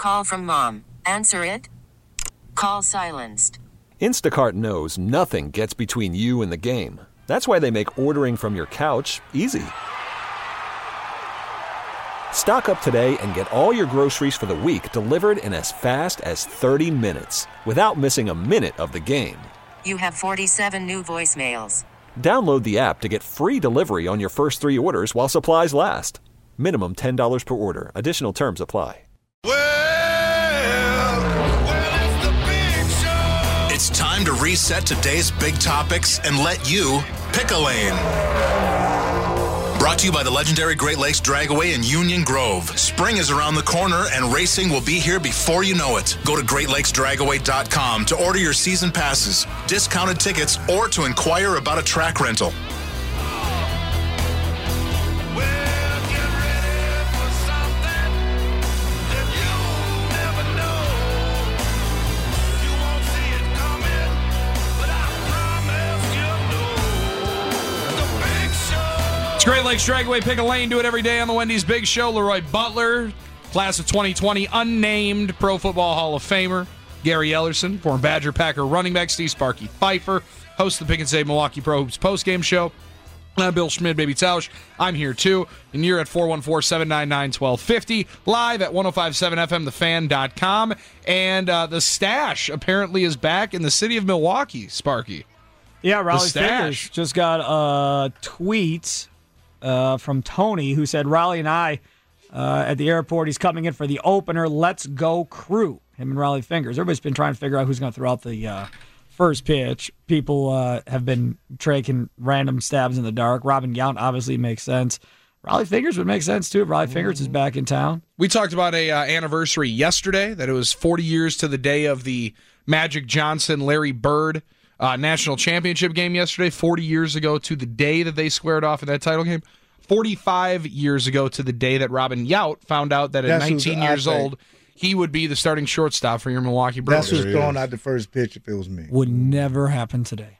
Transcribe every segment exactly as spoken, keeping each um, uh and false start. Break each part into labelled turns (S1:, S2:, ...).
S1: call from mom. Answer it. Call silenced.
S2: Instacart knows nothing gets between you and the game. That's why they make ordering from your couch easy. Stock up today and get all your groceries for the week delivered in as fast as thirty minutes without missing a minute of the game.
S1: You have forty-seven new voicemails.
S2: Download the app to get free delivery on your first three orders while supplies last. Minimum ten dollars per order. Additional terms apply.
S3: Well, well, it's the big show. It's time to reset today's big topics and let you pick a lane. Brought to you by the legendary Great Lakes Dragaway in Union Grove. Spring is around the corner and racing will be here before you know it. Go to great lakes dragaway dot com to order your season passes, discounted tickets, or to inquire about a track rental.
S4: Great Lakes Dragaway, pick a lane, do it every day on the Wendy's Big Show. Leroy Butler, class of twenty twenty, unnamed Pro Football Hall of Famer. Gary Ellerson, former Badger Packer running back. Steve Sparky Pfeiffer, host of the Pick and Save Milwaukee Pro Hoops postgame show. I'm Bill Schmid, Baby Tausch. I'm here too, and you're at four one four, seven nine nine, one two five zero, live at ten fifty-seven F M the fan dot com. And uh, the stash apparently is back in the city of Milwaukee, Sparky.
S5: Yeah, Raleigh Fingers just got a tweet Uh, from Tony, who said, Raleigh and I uh, at the airport, he's coming in for the opener. Let's go crew. Him and Raleigh Fingers. Everybody's been trying to figure out who's going to throw out the uh, first pitch. People uh, have been taking random stabs in the dark. Robin Yount obviously makes sense. Raleigh Fingers would make sense, too, if Raleigh Fingers is back in town.
S4: We talked about a uh, anniversary yesterday, that it was forty years to the day of the Magic Johnson-Larry Bird Uh, national championship game yesterday, forty years ago to the day that they squared off in that title game. forty-five years ago to the day that Robin Yount found out that at
S6: That's
S4: nineteen years old, he would be the starting shortstop for your Milwaukee Brewers.
S6: That's who's throwing out the first pitch if it was me.
S5: Would never happen today.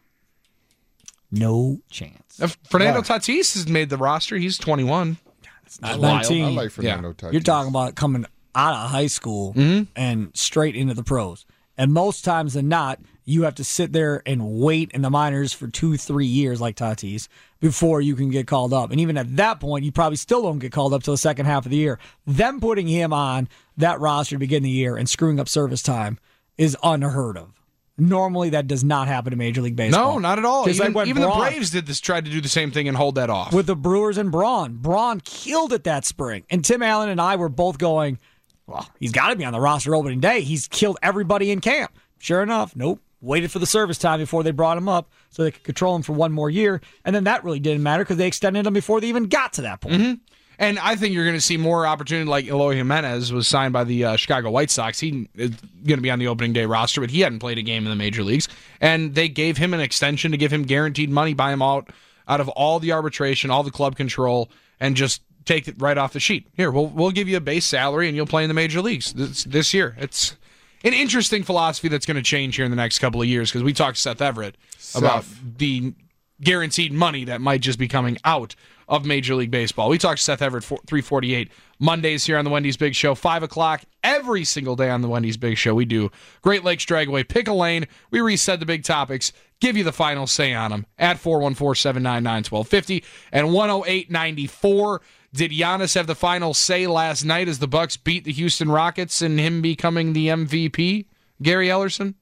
S5: No chance.
S4: If Fernando wow. Tatis has made the roster. He's twenty-one.
S5: That's not nineteen.
S7: I like Fernando
S4: yeah.
S7: Tatis.
S5: You're talking about coming out of high school
S4: mm-hmm.
S5: and straight into the pros. And most times than not, you have to sit there and wait in the minors for two, three years like Tatis before you can get called up. And even at that point, you probably still don't get called up till the second half of the year. Them putting him on that roster to begin the year and screwing up service time is unheard of. Normally, that does not happen in Major League Baseball.
S4: No, not at all.
S5: Even,
S4: like even
S5: Braun,
S4: the Braves did this, tried to do the same thing and hold that off.
S5: With the Brewers and Braun. Braun killed it that spring. And Tim Allen and I were both going, well, he's got to be on the roster opening day. He's killed everybody in camp. Sure enough, nope. Waited for the service time before they brought him up so they could control him for one more year. And then that really didn't matter because they extended him before they even got to that point.
S4: Mm-hmm. And I think you're going to see more opportunity, like Eloy Jimenez was signed by the uh, Chicago White Sox. He is going to be on the opening day roster, but he hadn't played a game in the major leagues. And they gave him an extension to give him guaranteed money, buy him out, out of all the arbitration, all the club control, and just take it right off the sheet. Here, we'll we'll give you a base salary, and you'll play in the major leagues this, this year. It's an interesting philosophy that's going to change here in the next couple of years because we talked to Seth Everett Seth. about the guaranteed money that might just be coming out of Major League Baseball. We talked to Seth Everett, three forty-eight Mondays here on the Wendy's Big Show, five o'clock every single day on the Wendy's Big Show. We do Great Lakes Dragaway, pick a lane. We reset the big topics, give you the final say on them at four one four, seven nine nine, one two five zero and one oh eight ninety-four. Did Giannis have the final say last night as the Bucks beat the Houston Rockets and him becoming the M V P, Gary Ellerson?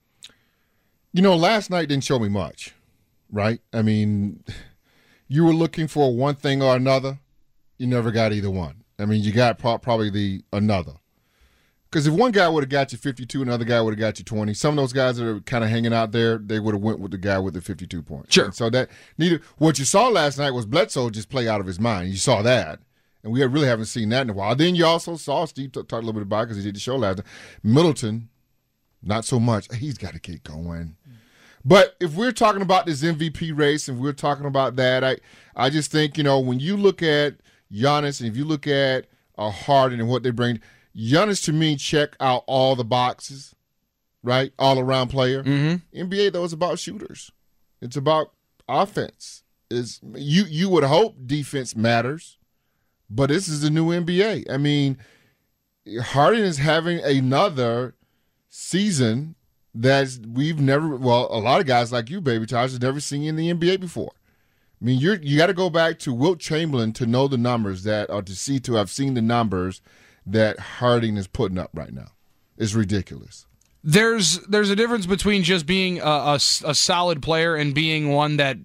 S7: You know, last night didn't show me much, right? I mean, you were looking for one thing or another. You never got either one. I mean, you got pro- probably the another. Because if one guy would have got you fifty-two, another guy would have got you twenty. Some of those guys that are kind of hanging out there, they would have went with the guy with the fifty-two points.
S4: Sure.
S7: And so that neither what you saw last night was Bledsoe just play out of his mind. You saw that, and we really haven't seen that in a while. Then you also saw Steve talk, talk a little bit about it because he did the show last night. Middleton, not so much. He's got to get going. But if we're talking about this M V P race and we're talking about that, I I just think, you know, when you look at Giannis and if you look at uh, Harden and what they bring. Giannis, to me, check out all the boxes, right? All-around player.
S4: Mm-hmm.
S7: N B A, though, is about shooters. It's about offense. It's, you, you would hope defense matters, but this is the new N B A. I mean, Harden is having another season that we've never, well, a lot of guys like you, Baby Taj, have never seen in the N B A before. I mean, you're, you got to go back to Wilt Chamberlain to know the numbers that, or to see, to have seen the numbers that Harden is putting up right now. It's ridiculous.
S4: There's there's a difference between just being a, a, a solid player and being one that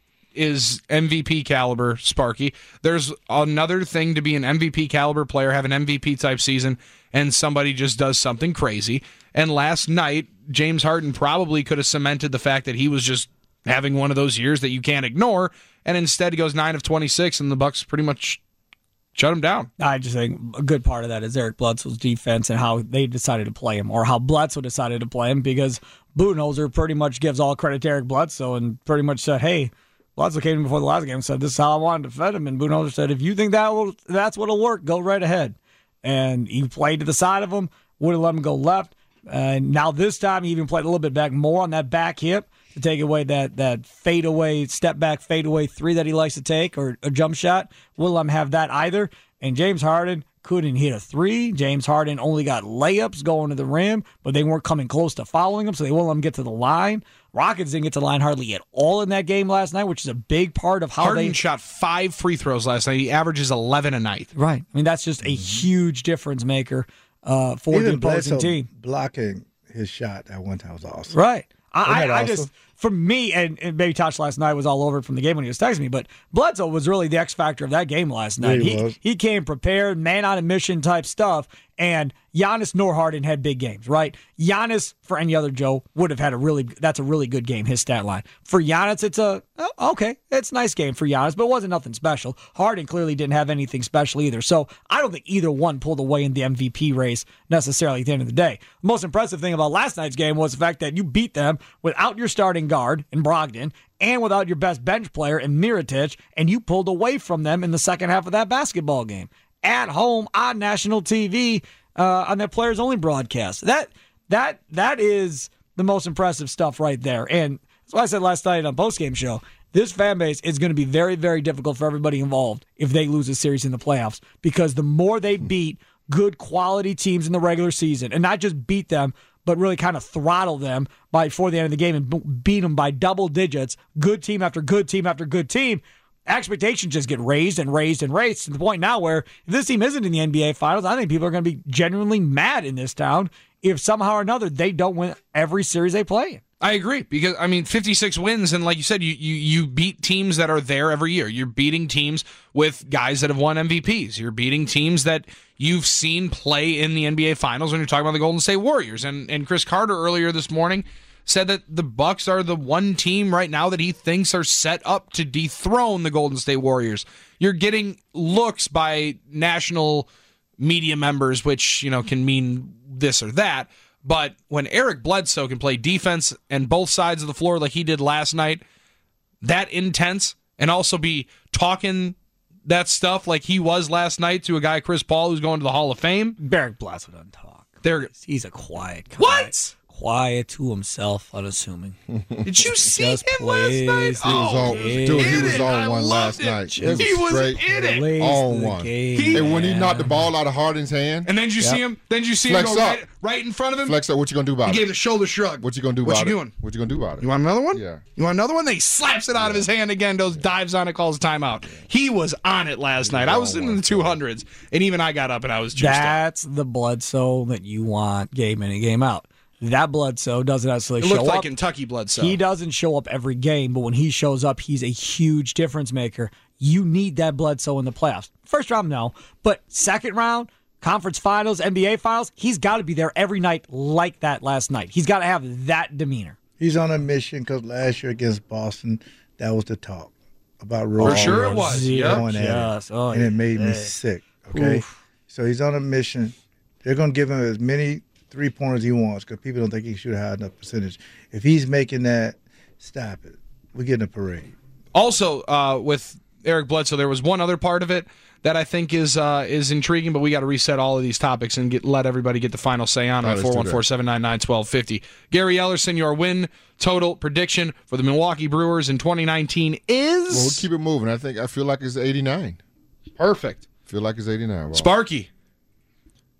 S4: is M V P caliber, Sparky. There's another thing to be an M V P caliber player, have an M V P type season, and somebody just does something crazy. And last night, James Harden probably could have cemented the fact that he was just having one of those years that you can't ignore, and instead he goes nine of twenty-six, and the Bucks pretty much shut him down.
S5: I just think a good part of that is Eric Bledsoe's defense and how they decided to play him, or how Bledsoe decided to play him, because Budenholzer pretty much gives all credit to Eric Bledsoe and pretty much said, hey, Bledsoe came in before the last game and said, this is how I wanted to defend him. And Budenholzer said, if you think that will, that's what'll work, go right ahead. And he played to the side of him, wouldn't let him go left. And now this time he even played a little bit back more on that back hip to take away that that fadeaway, step back fadeaway three that he likes to take, or a jump shot. Wouldn't let him have that either. And James Harden couldn't hit a three. James Harden only got layups going to the rim, but they weren't coming close to fouling him, so they wouldn't let him get to the line. Rockets didn't get to the line hardly at all in that game last night, which is a big part of how
S4: Harden
S5: they
S4: shot five free throws last night. He averages eleven a night.
S5: Right. I mean, that's just a huge difference maker uh, for
S6: Even
S5: the opposing
S6: Bledsoe
S5: team.
S6: Blocking his shot at one time was awesome.
S5: Right. I, I, I
S6: awesome?
S5: just, for me, and, and Baby Tosh last night was all over it from the game when he was texting me, but Bledsoe was really the X factor of that game last night.
S6: Yeah, he
S5: he,
S6: was.
S5: he came prepared, man on a mission type stuff, and Giannis nor Harden had big games, right? Giannis, for any other Joe, would have had a really, that's a really good game, his stat line. For Giannis, it's a, oh, okay, it's a nice game for Giannis, but it wasn't nothing special. Harden clearly didn't have anything special either. So I don't think either one pulled away in the M V P race necessarily at the end of the day. The most impressive thing about last night's game was the fact that you beat them without your starting guard in Brogdon and without your best bench player in Mirotic, and you pulled away from them in the second half of that basketball game. At home on national T V uh, on that players only broadcast. That that that is the most impressive stuff right there. And that's why I said last night on postgame show, this fan base is going to be very, very difficult for everybody involved if they lose a series in the playoffs, because the more they beat good quality teams in the regular season, and not just beat them, but really kind of throttle them by before the end of the game and beat them by double digits, good team after good team after good team, expectations just get raised and raised and raised to the point now where if this team isn't in the N B A Finals, I think people are going to be genuinely mad in this town if somehow or another they don't win every series they play in.
S4: I agree, because I mean fifty-six wins, and like you said, you, you you beat teams that are there every year. You're beating teams with guys that have won M V Ps. You're beating teams that you've seen play in the N B A Finals when you're talking about the Golden State Warriors. And and Chris Carter earlier this morning said that the Bucks are the one team right now that he thinks are set up to dethrone the Golden State Warriors. You're getting looks by national media members, which, you know, can mean this or that. But when Eric Bledsoe can play defense and both sides of the floor like he did last night, that intense, and also be talking that stuff like he was last night to a guy, Chris Paul, who's going to the Hall of Fame.
S5: Eric Bledsoe doesn't talk.
S4: There,
S5: He's a quiet guy.
S4: What?
S5: Quiet to himself, unassuming.
S4: Did you see
S5: Just
S4: him last
S5: plays
S4: night?
S5: the
S7: He was
S4: Oh,
S7: on,
S5: game.
S7: dude, he was
S4: it.
S7: on
S4: I
S7: one
S4: loved
S7: last
S4: it.
S7: night.
S4: He
S7: It
S4: was
S7: straight
S4: in it.
S5: Plays
S7: on
S5: the
S7: one.
S5: game,
S7: And when he
S5: man.
S7: knocked the ball out of Harden's hand,
S4: And then did you
S5: Yep.
S4: see him? Then did you see
S7: Flex
S4: him go
S7: up.
S4: right, right in front of him?
S7: flex up, what you gonna do about
S4: He
S7: it?
S4: gave the shoulder shrug.
S7: What you gonna do
S4: What
S7: about
S4: you
S7: it?
S4: doing?
S7: What you gonna do about it?
S4: You want another one?
S7: Yeah.
S4: You want another one? Then he slaps it out of his hand again, goes, dives on it, calls timeout. He was on it last night. I was sitting in the two hundreds, and even I got up and I was juiced up.
S5: That's the Bledsoe that you want game in and game out. That Bledsoe doesn't necessarily
S4: It
S5: show
S4: looked like
S5: up.
S4: Kentucky Bledsoe.
S5: He doesn't show up every game, but when he shows up, he's a huge difference maker. You need that Bledsoe in the playoffs. First round, no. But second round, conference finals, N B A finals, he's got to be there every night like that last night. He's got to have that demeanor.
S6: He's on a mission because last year against Boston, that was the talk about Roy.
S4: For sure it was.
S5: Yeah.
S6: Going at
S5: Yes.
S6: it.
S5: Oh,
S6: and it made me
S5: yeah.
S6: sick. Okay,
S5: Oof.
S6: so he's on a mission. They're going to give him as many three pointers he wants because people don't think he should have enough percentage. If he's making that, stop it. We're getting a parade.
S4: Also, uh, with Eric Bledsoe, there was one other part of it that I think is uh, is intriguing, but we got to reset all of these topics and get let everybody get the final say on
S7: All
S4: it.
S7: right, let's
S4: four
S7: do
S4: one four, seven nine nine, one two five zero. Gary Ellerson, your win total prediction for the Milwaukee Brewers in twenty nineteen is?
S7: Well, we'll keep it moving. I think I feel like it's eighty-nine.
S4: Perfect.
S7: Feel like it's eighty-nine. Wow.
S4: Sparky,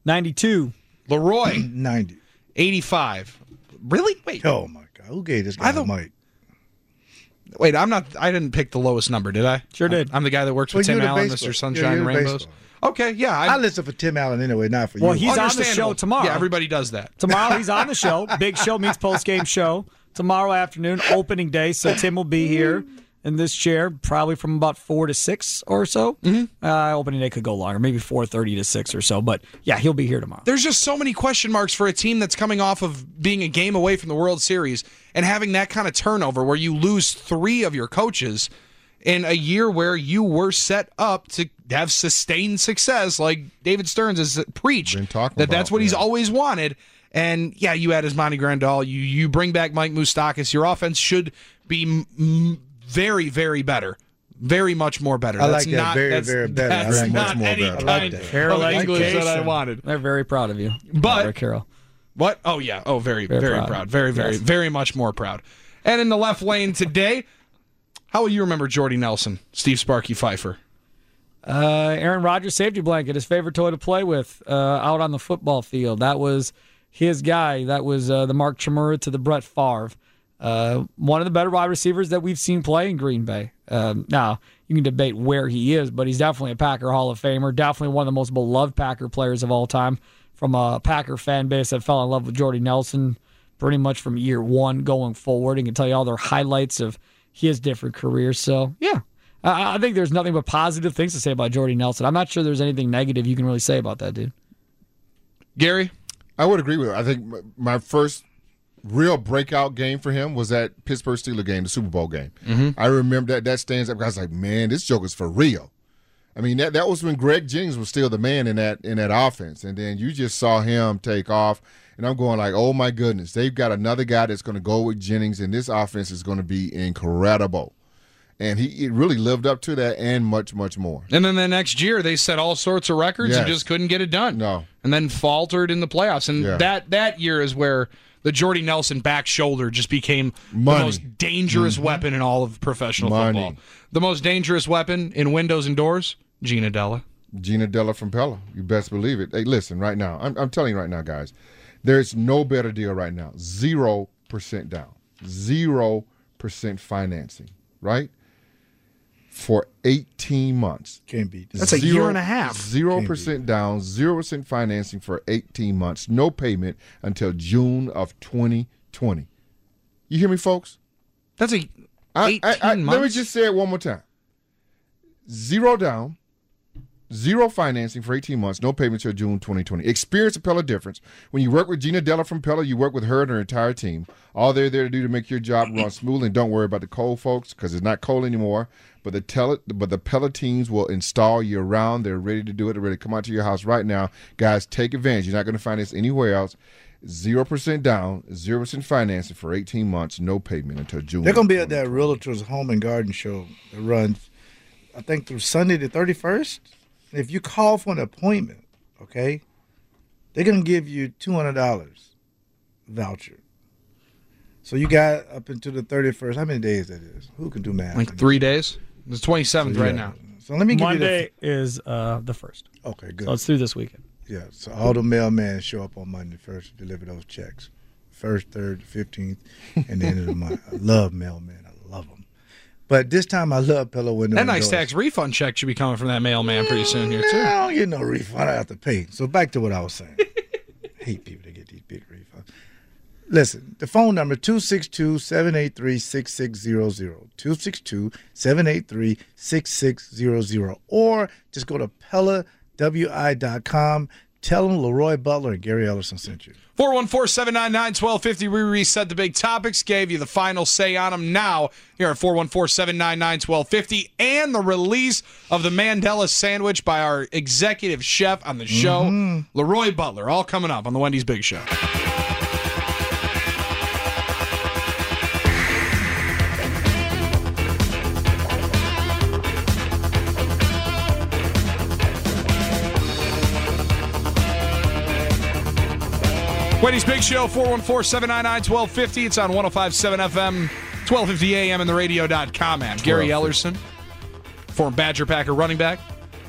S5: ninety-two.
S4: Leroy.
S6: ninety.
S4: eighty-five. Really? Wait.
S6: Oh, my God. Who gave this guy a mic?
S4: Wait, I'm not. I didn't pick the lowest number, did I?
S5: Sure did.
S4: I'm the guy that works with
S6: Well,
S4: Tim
S6: you're the
S4: Allen,
S6: baseball.
S4: Mister Sunshine
S6: Yeah,
S4: and
S6: you're the
S4: Rainbows.
S6: baseball.
S4: Okay, yeah.
S6: I listen for Tim Allen anyway, not for you.
S5: Well, he's on the
S4: Understandable.
S5: show tomorrow.
S4: Yeah, everybody does that.
S5: Tomorrow he's on the show. Big Show meets post-game show. Tomorrow afternoon, opening day. So Tim will be here in this chair probably from about four to six or so. Mm-hmm. Uh, opening day could go longer, maybe four thirty to six or so. But, yeah, he'll be here tomorrow.
S4: There's just so many question marks for a team that's coming off of being a game away from the World Series and having that kind of turnover where you lose three of your coaches in a year where you were set up to have sustained success, like David Stearns has preached,
S7: Been talking
S4: that that's
S7: about,
S4: what he's
S7: yeah.
S4: always wanted. And, yeah, you add Asmani Grandal, you you bring back Mike Moustakas. Your offense should be m- m- very, very better. Very much more better.
S6: I
S4: That's
S6: like that.
S4: not,
S6: Very,
S4: that's,
S6: very better.
S4: That's
S6: I like
S4: not
S7: much more
S4: any
S7: better. I
S6: like
S4: kind
S6: that.
S4: of
S5: Carol
S4: English that I
S6: education.
S4: wanted.
S5: They're very proud of you.
S4: But-
S5: Robert Carroll.
S4: What? Oh, yeah. Oh, very, very,
S5: Very
S4: proud.
S5: proud.
S4: Very, very,
S5: Yes.
S4: very much more proud. And in the left lane today, how will you remember Jordy Nelson, Steve Sparky Pfeiffer?
S5: Uh, Aaron Rodgers' safety blanket, his favorite toy to play with uh, out on the football field. That was his guy. That was uh, the Mark Chmura to the Brett Favre. Uh, one of the better wide receivers that we've seen play in Green Bay. Um, now, you can debate where he is, but he's definitely a Packer Hall of Famer, definitely one of the most beloved Packer players of all time from a Packer fan base that fell in love with Jordy Nelson pretty much from year one going forward and can tell you all their highlights of his different careers. So, yeah. I think there's nothing but positive things to say about Jordy Nelson. I'm not sure there's anything negative you can really say about that dude.
S4: Gary?
S7: I would agree with it. I think my first real breakout game for him was that Pittsburgh Steelers game, the Super Bowl game. Mm-hmm. I remember that. That stands up. I was like, man, this joke is for real. I mean, that that was when Greg Jennings was still the man in that in that offense, and then you just saw him take off. And I'm going like, oh my goodness, they've got another guy that's going to go with Jennings, and this offense is going to be incredible. And he it really lived up to that and much, much more.
S4: And then the next year, they set all sorts of records
S7: Yes.
S4: and just couldn't get it done.
S7: No.
S4: And then faltered in the playoffs. And
S7: Yeah.
S4: that, that year is where the Jordy Nelson back shoulder just became
S7: Money.
S4: the most dangerous
S7: Mm-hmm.
S4: weapon in all of professional
S7: Money.
S4: football. The most dangerous weapon in windows and doors, Gina Della.
S7: Gina Della from Pella. You best believe it. Hey, listen, right now, I'm, I'm telling you right now, guys, there's no better deal right now. Zero percent down. Zero percent financing, right? For eighteen months.
S6: Can't beat that.
S4: That's a year and a half.
S7: Zero percent down, zero percent financing for eighteen months. No payment until June of twenty twenty. You hear me, folks?
S4: That's a
S7: I-
S4: eighteen
S7: I- I-
S4: months.
S7: Let me just say it one more time. Zero down, zero financing for eighteen months, no payment until June twenty twenty. Experience a Pella difference. When you work with Gina Della from Pella, you work with her and her entire team. All they're there to do to make your job run smoothly. And don't worry about the cold, folks, because it's not cold anymore. But the tele, but the Pella teams will install year round. They're ready to do it. They're ready to come out to your house right now. Guys, take advantage. You're not going to find this anywhere else. Zero percent down, zero percent financing for eighteen months, no payment until June.
S6: They're going to be at that Realtors Home and Garden Show that runs, I think, through Sunday the thirty-first. And if you call for an appointment, okay, they're going to give you two hundred dollars voucher. So you got up until the thirty-first. How many days that is? Who can do math?
S4: like three days? It's twenty-seventh
S6: So,
S4: right
S6: yeah.
S4: now.
S6: So let me give
S5: Monday is uh, the first.
S6: you the. Okay, good.
S5: So it's through this weekend.
S6: Yeah, so all the mailmen show up on Monday first to deliver those checks. First, third, fifteenth, and the end of the month. I love mailmen. I love them. But this time I love Pella Window
S4: That
S6: and
S4: nice
S6: Doors.
S4: tax refund check should be coming from that mailman pretty soon here, too.
S6: I don't get no refund. I have to pay. So back to what I was saying. I hate people that get these big refunds. Listen, the phone number two six two, seven eight three, six six zero zero. two six two, seven eight three, six six zero zero. Or just go to Pella W I dot com. Tell them Leroy Butler and Gary Ellerson sent you.
S4: four one four, seven nine nine, one two five zero. We reset the big topics, gave you the final say on them now here at four one four, seven nine nine, one two five zero, and the release of the Mandela sandwich by our executive chef on the show,
S6: Mm-hmm.
S4: Leroy Butler, all coming up on the Wendy's Big Show. Wendy's Big Show, four one four, seven nine nine, one two five zero. It's on one oh five point seven F M, twelve fifty A M, and the radio dot com app. Gary Ellerson, former Badger Packer running back.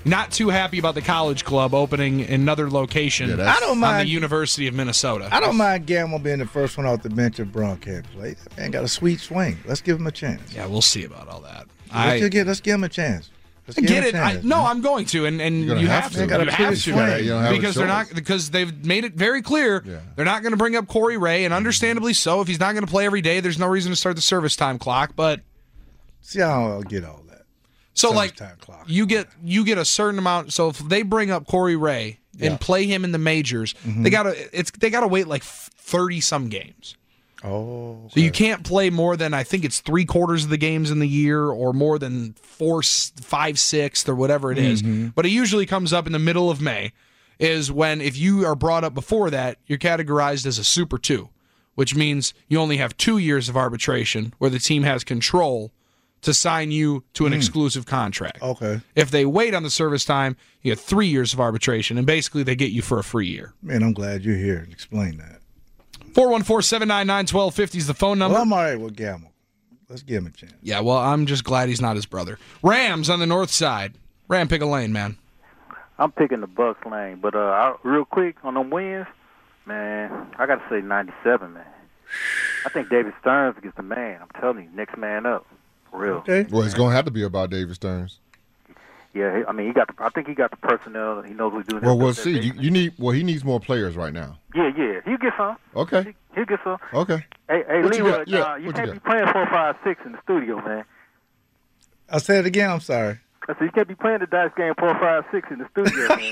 S4: not too happy about the college club opening another location
S7: Yeah, that's-
S6: I don't
S4: on
S6: mind.
S4: the University of Minnesota.
S6: I don't mind Gamble being the first one off the bench if Braun can't play. That man got a sweet swing. Let's give him a chance.
S4: Yeah, we'll see about all that.
S6: Let's,
S4: I
S6: just give, let's give him a chance. Let's
S4: I
S6: give
S4: get
S6: him a
S4: it. I,
S6: chance,
S4: no,
S6: man.
S4: I'm going to, and, and
S7: You're gonna
S4: you
S7: have
S4: have
S7: to.
S4: to.
S6: You gotta
S4: You
S6: pretty
S4: have to.
S6: swing.
S7: You don't have a
S4: because they're
S7: choice.
S4: not because they've made it very clear
S7: Yeah.
S4: they're not going to bring up Corey Ray, and understandably so. If he's not going to play every day, there's no reason to start the service time clock. But
S6: See how I'll get all that.
S4: so
S6: Service
S4: like
S6: time clock.
S4: you get you get a certain amount. So if they bring up Corey Ray and
S6: Yeah.
S4: play him in the majors,
S6: Mm-hmm.
S4: they gotta it's they gotta wait like thirty some games.
S6: Oh,
S4: So you can't play more than I think it's three quarters of the games in the year, or more than four, s- five sixths, or whatever it is.
S6: Mm-hmm.
S4: But it usually comes up in the middle of May. Is when if you are brought up before that, you're categorized as a Super Two, which means you only have two years of arbitration where the team has control to sign you to an exclusive contract.
S6: okay.
S4: If they wait on the service time, you get three years of arbitration, and basically they get you for a free year.
S6: Man, I'm glad you're here to explain that.
S4: four one four, seven nine nine, one two five zero is the phone number.
S6: Well, I'm all right with Gamble. Let's give him a chance.
S4: Yeah, well, I'm just glad he's not his brother. Rams on the north side. Ram, pick a lane, man.
S8: I'm picking the Bucks lane, but uh, I, real quick on them wins, man, I got to say ninety-seven, man. I think David Stearns is the man. I'm telling you, next man up, for real.
S6: Okay.
S7: Well, it's going to have to be about David Stearns.
S8: Yeah, he- I mean, he got. The, I think he got the personnel. He knows what he's doing.
S7: Well, we'll see. You, you need. Well, he needs more players right now.
S8: Yeah, yeah, he'll get some.
S7: Okay.
S8: He'll get some.
S7: Okay.
S8: Hey, hey,
S7: What you
S8: Leroy,
S7: got? Yeah,
S8: nah, you
S7: what you
S8: can't
S7: got?
S8: be playing four, five, six in the studio, man.
S6: I'll say it again. I'm sorry.
S8: I said you can't be playing the dice game four, five, six in the studio, man.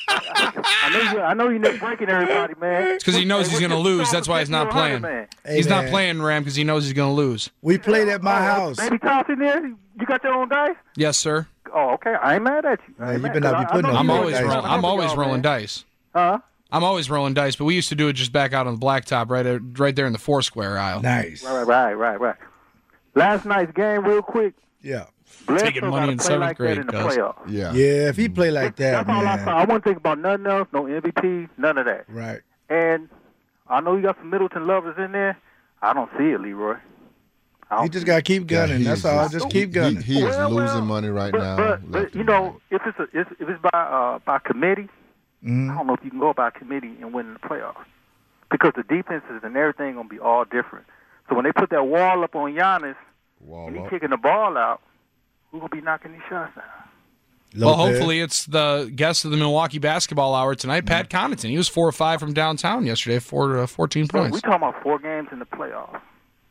S8: I know you. I know you're not breaking everybody, man.
S4: It's because he knows
S8: Hey,
S4: he's
S8: what's
S4: going to
S8: your
S4: lose.
S8: score
S4: That's
S8: for
S4: why he's not
S8: fifty or one hundred,
S4: playing.
S8: man?
S6: Hey,
S4: He's not
S6: man.
S4: playing, Ram, because he knows he's going to lose.
S6: We played at my
S8: Oh,
S6: house.
S8: Baby Thompson there? You got your own dice?
S4: Yes, sir.
S8: Oh, okay. I ain't mad at you. I
S6: Man,
S8: ain't
S6: you
S8: mad-
S6: better not be
S8: 'cause I-
S6: putting
S8: I know
S6: no
S4: I'm
S8: you
S6: dice
S4: always
S6: on
S8: ain't
S4: roll,
S6: it.
S4: I'm always
S8: y'all,
S4: rolling
S8: man.
S4: dice.
S8: Huh?
S4: I'm always rolling dice, but we used to do it just back out on the blacktop, right, at, right there in the four square aisle.
S6: Nice.
S8: Right, right, right, right. Last night's game, real quick.
S6: Yeah.
S8: Bledsoe
S4: Taking money
S8: gotta
S4: in
S8: play
S4: seventh
S8: like
S4: grade,
S8: that in the
S4: cuz.
S8: playoffs.
S7: Yeah.
S6: Yeah, if he play like that,
S8: That's all I
S6: man.
S8: saw. I wasn't thinking about nothing else. No M V P, none of that.
S6: Right.
S8: And I know you got some Middleton lovers in there. I don't see it, Leroy. I don't
S6: He just
S8: see
S6: got to
S8: it.
S6: keep gunning.
S7: he
S6: That's
S7: is
S6: all.
S7: just-
S6: Just
S7: he-
S6: keep gunning.
S7: He, he is
S8: Well, well,
S7: losing money right
S8: but,
S7: now.
S8: But, but
S7: left
S8: you
S7: and
S8: know,
S7: right.
S8: if it's a, if if it's by uh, by committee,
S6: Mhm.
S8: I don't know if you can go by committee and win the playoffs because the defenses and everything gonna be all different. So when they put that wall up on Giannis
S7: Wall
S8: and he
S7: up.
S8: kicking the ball out, who gonna be knocking these shots down?
S4: Well,
S6: Lopez.
S4: hopefully it's the guest of the Milwaukee basketball hour tonight, Pat Connaughton. He was four or five from downtown yesterday for uh, fourteen
S8: So we
S4: points.
S8: talking about four games in the playoffs,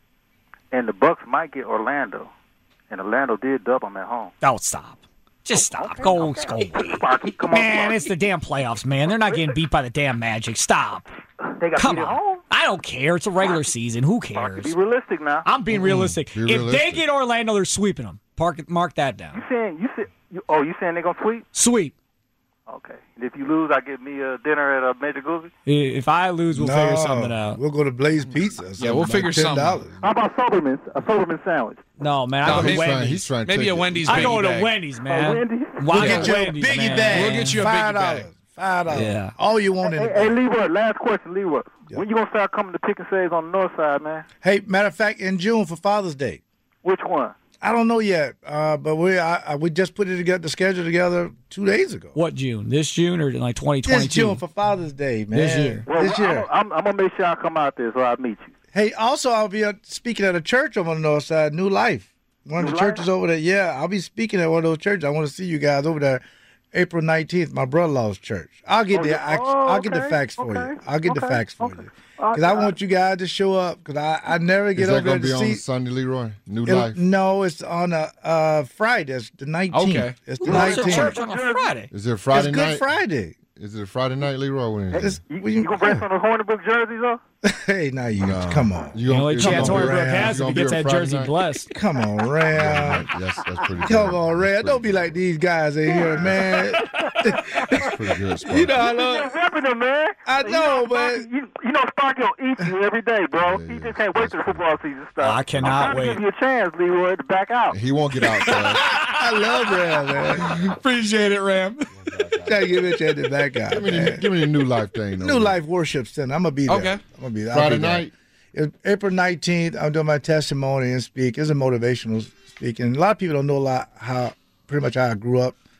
S8: and the Bucks might get Orlando, and Orlando did dub them at home.
S5: Don't stop. Just stop.
S8: Okay,
S5: go,
S8: okay.
S5: go away.
S8: Sparky, come on,
S5: Man,
S8: Sparky.
S5: it's the damn playoffs, man. They're not getting beat by the damn Magic. Stop.
S8: They got
S5: Come
S8: beat at
S5: on.
S8: home.
S5: I don't care. It's a regular season. Who
S8: Sparky,
S5: cares?
S8: be realistic now.
S5: I'm being realistic.
S7: Be
S5: If they
S7: realistic.
S5: get Orlando, they're sweeping them. Park, mark that
S8: You
S5: down.
S8: saying you said you, oh you saying they gonna sweep?
S5: Sweep.
S8: Okay. And if you lose, I get me a dinner at a Major Goofy.
S5: If I lose, we'll
S6: No,
S5: figure something out.
S6: We'll go to Blaze Pizza. or
S4: Yeah,
S6: something,
S4: we'll
S6: like
S4: figure something out.
S6: ten dollars.
S8: How about Soberman? A Soberman sandwich.
S5: No, man.
S4: No,
S5: I go
S4: he's
S5: to
S7: trying-
S5: Wendy's.
S7: he's trying to
S4: Maybe
S7: take
S4: a
S7: it.
S4: Wendy's
S5: I
S4: biggie
S5: go to
S4: bag.
S5: Wendy's, man.
S8: Oh, Wendy's?
S5: Why
S6: We'll
S5: go
S6: get
S5: to
S6: you a
S5: Wendy's,
S6: biggie
S5: man?
S6: bag.
S4: We'll get you a
S6: Five
S4: biggie bag.
S6: dollars. Five dollars.
S5: Yeah.
S6: All you want in
S8: Hey,
S6: the
S8: hey,
S6: bag.
S8: Leroy, last question, Leroy. When you gonna start coming to pick and saves on the north side, man?
S6: Hey, matter of fact, in June for Father's Day.
S8: Which one?
S6: I don't know yet, uh, but we I, I, we just put it together, the schedule together two days ago.
S5: What June? This June or like twenty
S6: This
S5: twenty-two?
S6: June for Father's Day, man.
S5: This year.
S8: Well,
S6: This year.
S8: I'm, I'm, I'm gonna make sure I come out there so I meet you.
S6: Hey, also I'll be uh, speaking at a church over on the north side, New Life. One of
S8: New
S6: the
S8: Life?
S6: churches over there. Yeah, I'll be speaking at one of those churches. I want to see you guys over there, April nineteenth, my brother-in-law's church. I'll get
S8: Oh,
S6: the
S8: yeah.
S6: I,
S8: Oh,
S6: I'll get the
S8: okay,
S6: facts for
S8: okay,
S6: you. I'll get the
S8: okay,
S6: facts for
S8: okay.
S6: you.
S8: Uh,
S6: Because I
S8: uh,
S6: want you guys to show up. Because I, I never get
S7: Is that
S6: over there
S7: going to
S6: to
S7: be
S6: see.
S7: on Sunday, Leroy? New
S6: It-
S7: Life?
S6: No, it's on a uh, Friday. It's the nineteenth.
S4: Okay.
S6: It's the
S5: What's the
S6: nineteenth.
S5: church on a Friday?
S7: Is it Friday
S6: It's Good
S7: night?
S6: Friday.
S7: Is it a Friday night, Leroy? When is it?
S6: It's,
S8: You,
S6: we-
S8: you gonna bring some of the Hornibrook jerseys up?
S6: hey, now you
S7: No.
S6: come on.
S7: You
S5: The
S7: gonna-
S5: only
S7: it's
S5: chance
S7: gonna be-
S5: Hornibrook
S6: around.
S5: has
S7: it's
S5: if he
S7: gonna be
S5: gets
S7: a
S5: that
S7: Friday
S5: jersey
S7: night?
S5: blessed.
S6: Come on, Ram.
S7: Yes, that's pretty good.
S6: Come on,
S7: That's
S6: Red.
S7: pretty
S6: Don't be
S7: good.
S6: like these guys in here, man.
S7: That's pretty good, Sparky.
S6: You know I
S8: You're
S6: love.
S8: repping them, man.
S6: I
S8: You
S6: know,
S8: Sparky-
S6: but-
S8: you, you know Sparky will eat you every day, bro.
S7: Yeah,
S8: he
S7: yeah.
S8: just can't wait till the football season starts.
S5: I cannot
S8: I'm trying
S5: wait.
S8: to give you a chance, Leroy, to back out.
S7: He won't get out, man.
S6: I love Ram, man.
S4: Appreciate it, Ram.
S6: Try to give it to the back guy,
S7: Give me, the,
S6: man.
S7: give me the New Life thing. though.
S6: New Life Worship Center. I'm gonna be there.
S4: Okay.
S6: I'm gonna be there. I'll
S7: Friday
S6: be there.
S7: night.
S6: It's April nineteenth. I'm doing my testimony and speak. It's a motivational speaking. A lot of people don't know a lot how pretty much how I grew up,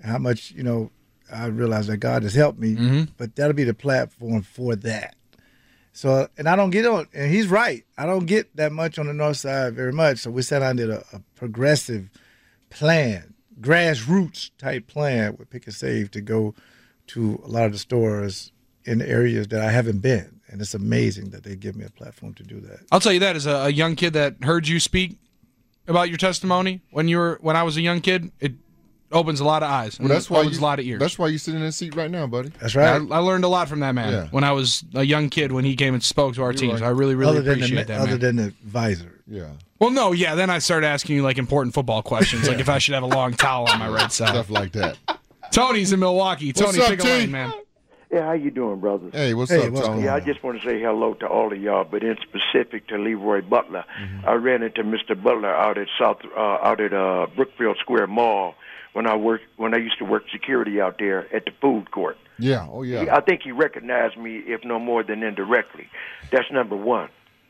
S6: how much, you know, I realize that God has helped me,
S4: mm-hmm.
S6: but that'll be the platform for that. So, and I don't get on, and he's right. I don't get that much on the north side very much. So we sat down and did a, a progressive plan, grassroots type plan with Pick and Save to go to a lot of the stores in areas that I haven't been. And it's amazing that they give me a platform to do that.
S4: I'll tell you that as a, a young kid that heard you speak about your testimony when you were when I was a young kid, it opens a lot of eyes.
S7: Well, that's why
S4: opens
S7: you,
S4: a lot of ears.
S7: That's why you're sitting in that seat right now, buddy.
S6: That's right.
S4: I, I learned a lot from that man
S7: Yeah.
S4: when I was a young kid when he came and spoke to our
S7: You're
S4: teams.
S7: right.
S4: I really, really
S6: other
S4: appreciate
S6: than the,
S4: that,
S6: Other
S4: man.
S6: than the advisor.
S7: Yeah.
S4: Well, no, yeah. Then I started asking you like important football questions, like if I should have a long towel on my right side.
S7: Stuff like that.
S4: Tony's in Milwaukee. Tony,
S7: What's up,
S4: pick a
S7: T?
S4: lane, man.
S9: Yeah, how you doing, brothers?
S7: Hey, what's
S6: Hey,
S7: up,
S6: what's
S7: Tony?
S6: going
S9: Yeah, I
S6: on?
S9: just want to say hello to all of y'all, but in specific to Leroy Butler.
S7: Mm-hmm.
S9: I ran into Mister Butler out at South, uh, out at uh, Brookfield Square Mall when I worked when I used to work security out there at the food court.
S7: Yeah, oh yeah.
S9: I think he recognized me, if no more than indirectly. That's number one.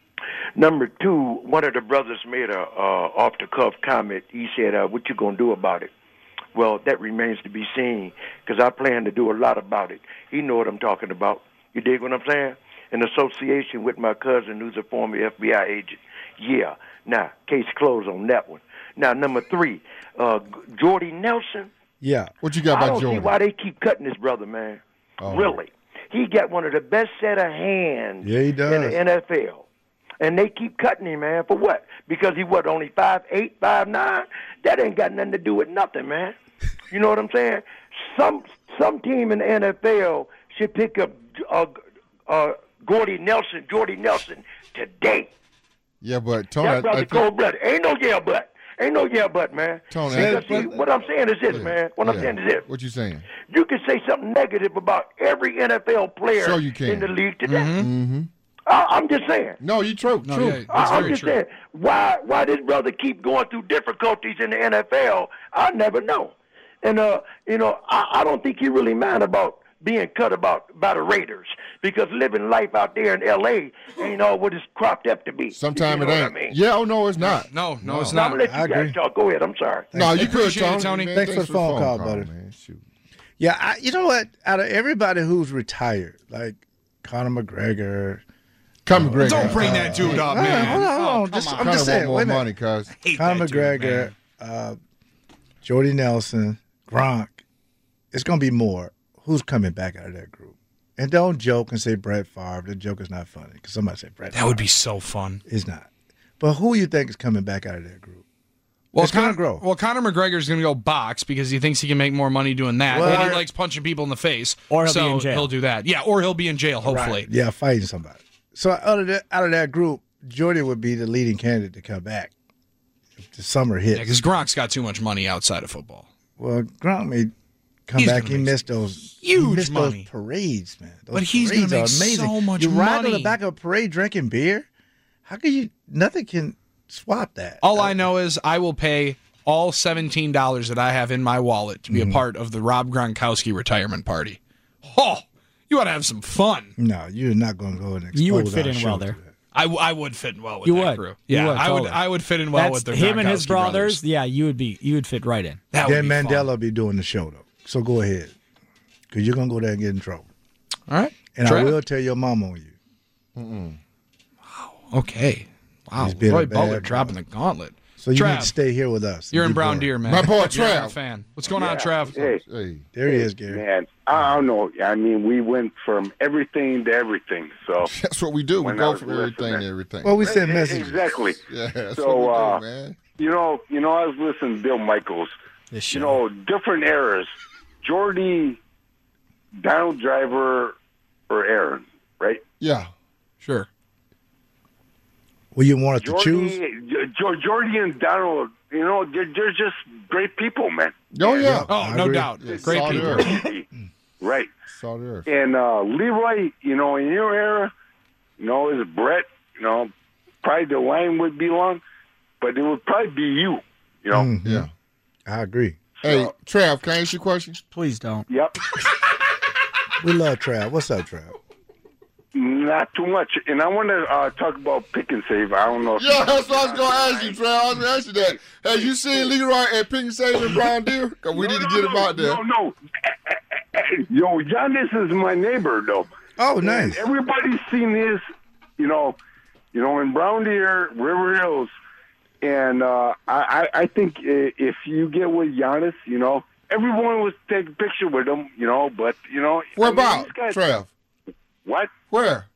S9: Number two, one of the brothers made a uh, off-the-cuff comment. He said, uh, "What you gonna do about it?" Well, that remains to be seen, because I plan to do a lot about it. He know what I'm talking about. You dig what I'm saying? In association with my cousin, who's a former F B I agent. Yeah. Now, case closed on that one. Now, number three, uh, Jordy Nelson.
S6: Yeah.
S7: What you got
S9: I
S7: about
S9: don't
S7: Jordan?
S9: see why they keep cutting this brother, man.
S7: Oh.
S9: Really. He got one of the best set of hands
S6: Yeah, he does.
S9: in the N F L. And they keep cutting him, man. For what? Because he, what, only five eight, five nine? That ain't got nothing to do with nothing, man. You know what I'm saying? Some some team in the N F L should pick up uh, uh, Gordy Nelson, Jordy Nelson today.
S7: Yeah, but Tony,
S9: That
S7: I,
S9: brother
S7: I think,
S9: cold-blooded. Ain't no yeah but. Ain't no yeah but, man.
S7: Tony,
S9: Because,
S7: I-
S9: see, what I'm saying is this,
S7: Yeah,
S9: man. What I'm
S7: yeah.
S9: saying is this.
S7: What you saying?
S9: You can say something negative about every N F L player
S7: Sure you can.
S9: in the league today.
S7: Mm-hmm.
S9: I, I'm just saying.
S7: No, you true.
S4: No,
S7: true.
S4: yeah, that's
S9: I, I'm
S4: very
S9: just
S4: true.
S9: saying. Why why this brother keep going through difficulties in the N F L? I never know. And uh, you know, I, I don't think he really mind about being cut about by the Raiders, because living life out there in L A ain't all what it's cropped up to be.
S7: Sometime
S9: You know
S7: it
S9: what
S7: ain't.
S9: I mean?
S7: Yeah, oh no, it's not.
S4: No, no, it's
S9: Now, I'm
S4: not.
S9: gonna let you
S6: I
S9: guys
S6: agree.
S9: talk. Go ahead. I'm sorry.
S7: No, you good,
S4: Appreciate it,
S7: Tony.
S4: Tony.
S7: Man,
S6: Thanks for the phone call, buddy.
S7: man. Shoot.
S6: Yeah, I, you know what? Out of everybody who's retired, like Conor McGregor.
S7: Come, Greg.
S4: Don't bring that dude up,
S6: Hold on,
S4: man.
S6: hold on, hold
S4: Oh,
S6: on.
S4: come
S6: Just-
S4: on.
S6: I'm
S7: Kind
S6: just
S7: of
S6: saying.
S7: want more
S6: Wait a minute.
S7: money, cuz.
S4: Hate
S6: Conor
S4: that dude,
S6: McGregor,
S4: man.
S6: uh, Jordy Nelson, Gronk. It's going to be more. Who's coming back out of that group? And don't joke and say Brett Favre. The joke is not funny, because somebody said Brett
S4: That
S6: Favre.
S4: would be so fun.
S6: It's not. But who you think is coming back out of that group?
S4: Well,
S6: It's gonna
S4: Conor,
S6: grow.
S4: well, Conor McGregor's going to go box because he thinks he can make more money doing that.
S6: Well,
S4: and he likes punching people in the face.
S5: Or he'll
S4: so
S5: be in jail.
S4: he'll do that. Yeah, or he'll be in jail, hopefully.
S6: Right. Yeah, fighting somebody. So out of that, out of that group, Jordy would be the leading candidate to come back if the summer hits.
S4: Yeah, because Gronk's got too much money outside of football.
S6: Well, Gronk may come
S4: He's
S6: back.
S4: gonna
S6: He
S4: make
S6: missed those
S4: huge
S6: he missed
S4: money.
S6: those parades, man. Those
S4: But he's gonna
S6: parades
S4: make
S6: are amazing.
S4: so much
S6: you ride on
S4: money.
S6: the back of a parade drinking beer. How can you? Nothing can swap that.
S4: All I know is I will pay all seventeen dollars that I have in my wallet to be
S6: Mm-hmm.
S4: a part of the Rob Gronkowski retirement party. Oh, you ought to have some fun.
S6: No, you're not going to go and expose
S5: You would fit
S6: our
S5: in
S6: show
S5: well
S6: to
S5: there.
S6: that.
S4: I, w- I would fit in well with
S5: You
S4: that
S5: would.
S4: crew.
S5: You
S4: Yeah,
S5: would,
S4: I would.
S5: totally.
S4: I would fit in well
S5: That's
S4: with the
S5: him and his
S4: Gronkowski
S5: brothers. Yeah, you would be. You would fit right in.
S4: That would
S6: Dan
S4: be
S6: Mandela
S4: fun.
S6: will be doing the show though, so go ahead, because you're going to go there and get in trouble.
S4: All right,
S6: And
S4: Trev?
S6: I will tell your mom on you.
S4: Okay. Wow,
S6: He's been
S4: Roy
S6: a bad
S4: Butler
S6: boy.
S4: dropping the gauntlet.
S6: So you
S4: Trav,
S6: need to stay here with us.
S4: You're
S6: and
S4: in
S6: be
S4: Brown
S6: boring.
S4: Deer, man.
S7: My boy,
S4: You're
S7: Trav.
S4: a fan. What's going on, Trav?
S10: Hey,
S7: Hey.
S6: There he is, Gary.
S10: man, I don't know. I mean, we went from everything to everything. So
S7: That's what we do. We
S10: When I
S7: go
S10: was
S7: from everything
S10: listening.
S7: to everything.
S6: Well, we send
S10: E-
S6: messages.
S10: exactly.
S7: yeah, that's
S10: So,
S7: what we
S10: uh,
S7: do, man.
S10: You know, you know, I was listening to Bill Michaels.
S5: This
S10: You
S5: show.
S10: know, different eras. Jordy, Donald Driver, or Aaron, right?
S7: Yeah.
S4: Sure.
S6: Well, you wanted to
S10: Jordy,
S6: choose?
S10: J- J- Jordy and Donald. You know, they're, they're just great people, man.
S7: Oh, yeah.
S4: Oh,
S6: I
S4: no
S6: agree.
S4: doubt.
S7: Yeah,
S4: Great
S7: solid
S4: people.
S7: earth.
S10: Right.
S7: Solid earth.
S10: And uh, Leroy, you know, in your era, you know, is Brett, you know, probably the line would be long, but it would probably be you, you know.
S6: Mhm.
S7: Yeah.
S6: I agree.
S7: Hey, Trav, can I ask you a question?
S5: Please don't.
S10: Yep.
S6: We love Trav. What's up, Trav?
S10: not too much. And I want to uh, talk about pick and save. I don't know. If
S7: Yeah, that's what I was going to ask you, Trey. I was going to ask you that. Have you seen Leroy at pick and save in Brown Deer? Because we
S10: no,
S7: need to
S10: no,
S7: get
S10: no,
S7: him out there.
S10: No, no. Yo, Giannis is my neighbor, though.
S6: Oh,
S10: And
S6: nice.
S10: everybody's seen this, you know, you know, in Brown Deer, River Hills. And uh, I, I think if you get with Giannis, you know, everyone was taking a picture with him, you know, but, you know.
S7: Where
S10: I mean,
S7: about,
S10: these guys-
S7: Trev?
S10: What?
S7: Where?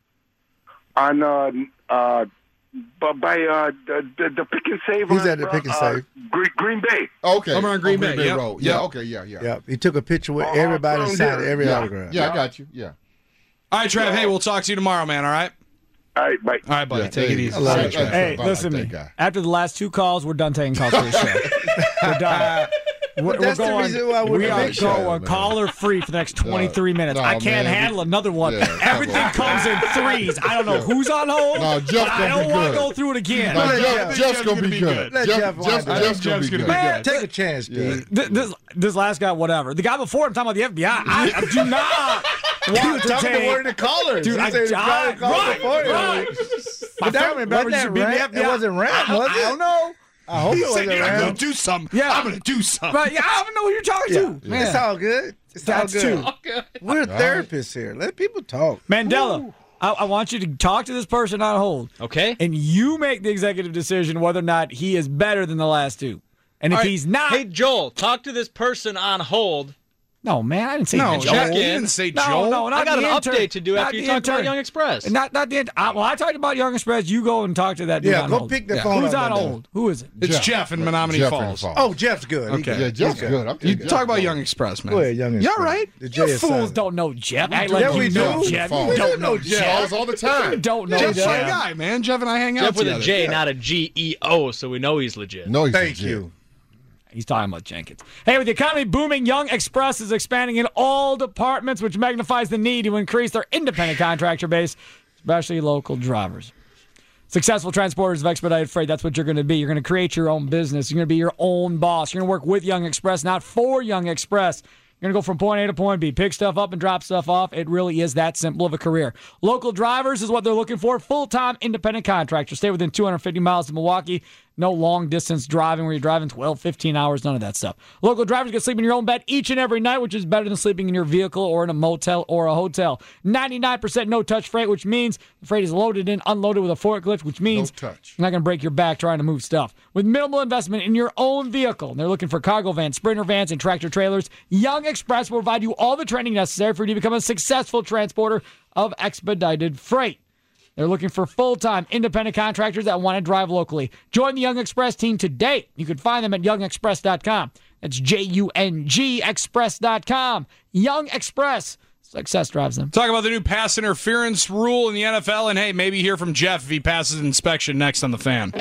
S10: On, uh, uh, by, by uh, the, the, the Pick and Save.
S6: He's
S10: on,
S6: at the Pick and
S10: uh,
S6: Save.
S10: Green, Green Bay.
S7: Okay.
S4: Over on Green
S7: On
S4: Bay, yep.
S7: Road. Yeah,
S4: Yep.
S7: okay, yeah, yeah.
S6: Yeah, he took a picture with
S10: Oh,
S6: everybody
S10: Brown
S6: signed
S10: Deer.
S6: every
S7: Yeah,
S6: autograph.
S7: yeah, I got you. Yeah.
S4: All right, Trev. Hey, we'll talk to you tomorrow, man. All right.
S10: All right, bye.
S4: All right, buddy.
S7: Yeah,
S4: Take it
S7: hey,
S4: easy.
S6: I love
S7: hey,
S6: it, Trev.
S5: Hey,
S7: I like
S5: listen to
S7: that
S5: me.
S7: guy.
S5: After the last two calls, we're done taking calls for this show. We're done. We're, we're
S6: that's the
S5: going,
S6: reason why we're
S5: we
S6: the
S5: are
S6: big show,
S5: going
S7: man.
S5: caller free for the next twenty-three minutes.
S7: no,
S5: I can't
S7: man,
S5: handle
S7: we-
S5: another one.
S7: Yeah, come
S5: Everything
S7: on.
S5: comes in threes. I don't know who's on hold.
S7: No, Jeff
S5: but I
S7: gonna be
S5: don't want to
S7: good.
S5: go through it again.
S7: No,
S6: Let
S7: Jeff,
S6: Jeff-
S7: Jeff's going to be good.
S6: Let
S7: Jeff,
S6: Jeff
S7: Jeff,
S6: wind up.
S7: Jeff's going to be
S4: Jeff's
S7: good.
S4: gonna be
S5: Man,
S6: Take a chance, Pete.
S5: Th- This, this last guy, whatever. The guy before him talking about the F B I. I, I do not
S6: He
S5: want
S6: was
S5: to
S6: talking
S5: take.
S6: to one of the callers.
S5: Dude,
S6: he
S5: I-
S6: said he was
S5: I-
S6: trying to call
S5: right,
S6: before you.
S5: right. My
S6: But that,
S5: family member
S6: wasn't
S5: used
S6: that
S5: to be in the
S6: Ram?
S5: F B I.
S6: It wasn't Ram,
S5: I,
S6: was
S5: I
S6: it?
S5: don't know.
S6: I hope
S4: He
S6: it
S4: said,
S6: wasn't
S4: "You're
S6: Ram.
S4: going to do something.
S5: Yeah.
S4: I'm going to do something."
S5: But yeah, I don't know who you're talking
S6: Yeah.
S5: to. Man.
S6: It's all good. It's
S5: That's
S6: all good.
S5: two.
S6: We're therapists here. Let people talk.
S5: Mandela, I, I want you to talk to this person on hold.
S11: Okay.
S5: And you make the executive decision whether or not he is better than the last two. And if
S11: All right.
S5: he's not.
S11: Hey, Joel, talk to this person on hold.
S5: No, man, I didn't say
S4: No,
S5: Joel.
S4: Jeff,
S11: in.
S4: you didn't say
S5: No,
S4: Joel.
S5: no, not
S11: I got
S5: the
S11: an
S5: intern.
S11: update to do
S5: Not
S11: after you
S5: the
S11: talk about
S5: intern.
S11: Young Express.
S5: Not, not the intern. I, well, I talked about Young Express. You go and talk to that dude
S6: Yeah,
S5: on
S6: go
S5: hold.
S6: pick the
S4: Yeah.
S6: phone
S5: Who's
S6: up.
S5: on
S6: and-
S5: hold? Who is it?
S4: It's Jeff, in Menominee
S7: Jeff in
S4: Falls.
S7: Falls.
S6: Oh, Jeff's good. He
S4: Okay.
S6: good.
S7: Yeah, Jeff's
S6: He's
S7: good. I'm
S4: You
S7: taking
S4: talk
S7: Jeff.
S4: about Young Express, man.
S6: Go ahead, Young
S4: Yeah,
S6: Express.
S4: right.
S6: The J
S5: You
S6: is
S5: fools
S6: silent.
S5: don't know Jeff. Act
S6: do.
S5: like
S6: Yeah,
S5: you
S6: we
S5: know
S6: do.
S5: Jeff.
S7: Falls.
S5: You don't
S6: We
S5: know
S6: know Jeff.
S5: Jeff.
S7: Calls all the
S5: You
S7: time.
S5: don't know
S4: Jeff's my
S5: Jeff.
S4: guy, man. Jeff and I hang out
S11: Jeff with a
S4: together.
S11: J, not a G E O, so we know he's legit.
S7: No, he's
S6: Thank
S7: legit.
S6: you.
S5: He's talking about Jenkins. Hey, with the economy booming, Young Express is expanding in all departments, which magnifies the need to increase their independent contractor base, especially local drivers. Successful transporters of expedited freight, that's what you're going to be. You're going to create your own business. You're going to be your own boss. You're going to work with Young Express, not for Young Express. You're going to go from point A to point B, pick stuff up and drop stuff off. It really is that simple of a career. Local drivers is what they're looking for. Full-time independent contractors. Stay within two hundred fifty miles of Milwaukee. No long-distance driving where you're driving twelve, fifteen hours, none of that stuff. Local drivers can sleep in your own bed each and every night, which is better than sleeping in your vehicle or in a motel or a hotel. ninety-nine percent no-touch freight, which means the freight is loaded in, unloaded with a forklift, which means
S7: No touch.
S5: you're not going to break your back trying to move stuff. With minimal investment in your own vehicle, and they're looking for cargo vans, sprinter vans, and tractor trailers, Young Express will provide you all the training necessary for you to become a successful transporter of expedited freight. They're looking for full-time independent contractors that want to drive locally. Join the Young Express team today. You can find them at young express dot com. That's J U N G express dot com. Young Express. Success drives them.
S4: Talk about the new pass interference rule in the N F L, and hey, maybe hear from Jeff if he passes inspection next on The Fan.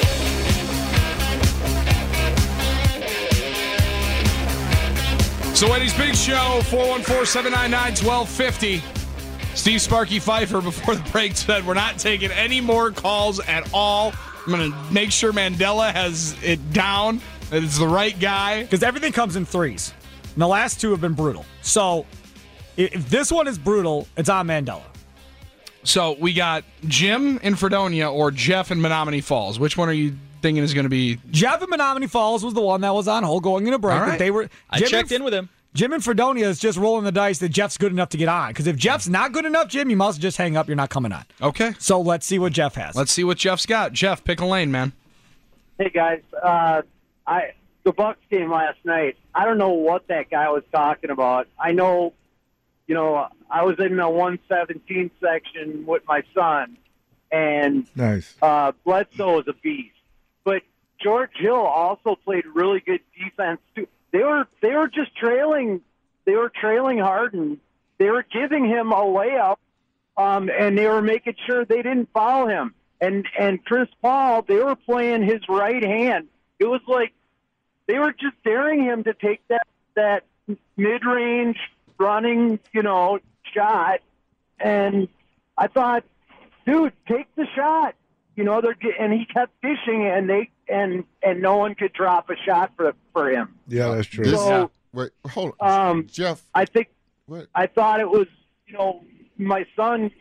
S4: So Eddie's Big Show, four one four, seven nine nine, one two five zero. Steve Sparky Pfeiffer before the break said we're not taking any more calls at all. I'm going to make sure Mandela has it down, that it's the right guy.
S5: Because everything comes in threes. And the last two have been brutal. So if this one is brutal, it's on Mandela.
S4: So we got Jim in Fredonia or Jeff in Menominee Falls. Which one are you thinking is going to be?
S5: Jeff in Menominee Falls was the one that was on hold going into break.
S4: All right.
S5: But they were.
S11: I
S5: Jim
S11: checked
S5: and,
S11: in with him.
S5: Jim in Fredonia is just rolling the dice that Jeff's good enough to get on. Because if Jeff's not good enough, Jim, you must just hang up. You're not coming on.
S4: Okay.
S5: So let's see what Jeff has.
S4: Let's see what Jeff's got. Jeff, pick a lane, man.
S12: Hey guys, uh, I the Bucks game last night. I don't know what that guy was talking about. I know, you know, I was in the one seventeen section with my son, and
S6: Nice.
S12: uh, Bledsoe is a beast. But George Hill also played really good defense too. They were they were just trailing. They were trailing Harden. They were giving him a layup, um, and they were making sure they didn't foul him. And and Chris Paul, they were playing his right hand. It was like they were just daring him to take that that mid range running, you know, shot. And I thought, dude, take the shot. You know, they're get- and he kept dishing, and they and and no one could drop a shot for for him.
S6: Yeah, that's true.
S7: This,
S12: So,
S7: wait, hold on.
S12: um,
S7: Jeff,
S12: I think
S7: what?
S12: I thought it was, you know, my son. Tur-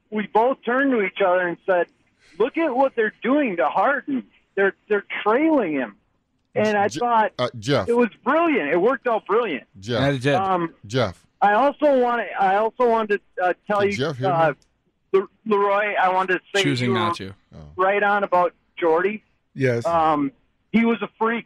S12: we both turned to each other and said, "Look at what they're doing to Harden. They're they're trailing him." And I
S7: Je-
S12: thought
S7: uh, Jeff.
S12: it was brilliant. It worked out brilliant.
S7: Jeff.
S4: Yeah, it did.
S12: Um,
S7: Jeff.
S12: I also want to. I also wanted to uh, tell
S7: Did
S12: you,
S7: Jeff hear
S12: uh,
S7: me?
S12: Le- Leroy. I wanted to say
S4: Choosing
S12: you were
S4: not to.
S12: right on about Jordy.
S6: Yes.
S12: Um, he was a freak,